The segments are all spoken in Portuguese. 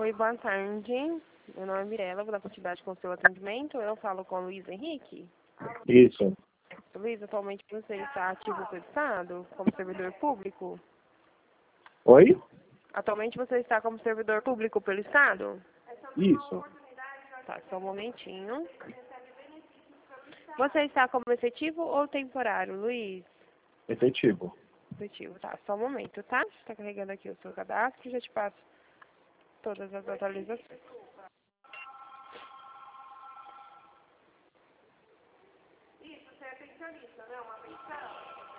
Oi, boa tarde. Meu nome é Mirella, vou dar continuidade com o seu atendimento. Eu falo com o Luiz Henrique. Isso. Luiz, atualmente você está ativo pelo Estado como servidor público? Oi? Atualmente você está como servidor público pelo Estado? Isso. Tá, só um momentinho. Você está como efetivo ou temporário, Luiz? Efetivo. Efetivo, tá, só um momento, tá? Está carregando aqui o seu cadastro e já te passo todas as atualizações. Isso, você é pensionista, não é uma pensão?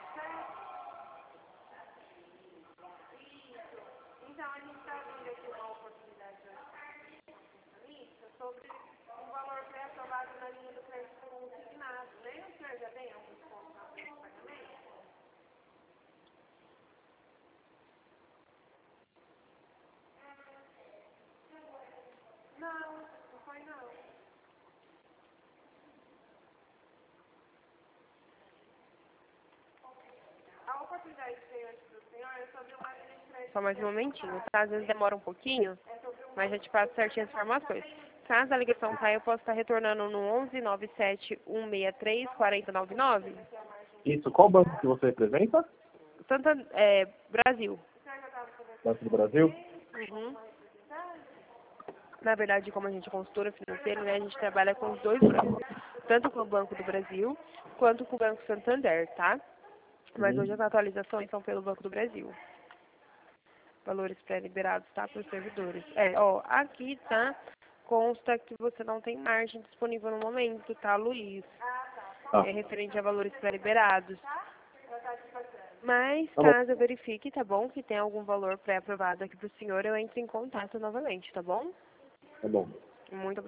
Então, a gente está vendo aqui uma oportunidade de pensionista sobre um valor pré-aprovado na linha do crédito consignado, né? O senhor já tem algum desconto na folha de pagamento? Não, não foi não. A oportunidade que veio antes do senhor é sobre uma linha de crédito. Só mais um momentinho, tá? Às vezes demora um pouquinho, mas já te passo certinho as informações. Caso a ligação caia, eu posso estar retornando no 11 97 163 4099. Isso. Qual banco que você representa? Brasil. Banco do Brasil? Uhum. Na verdade, como a gente é consultora financeira, né, a gente trabalha com os dois bancos. Tanto com o Banco do Brasil, quanto com o Banco Santander, tá? Mas hoje as atualizações são pelo Banco do Brasil. Valores pré-liberados, tá? Para os servidores. Aqui, tá? Consta que você não tem margem disponível no momento, tá, Luiz? Tá. É referente a valores pré-liberados. Mas, Tá bom. caso eu verifique, tá bom, que tem algum valor pré-aprovado aqui pro senhor, eu entro em contato novamente, tá bom? Tá bom. Muito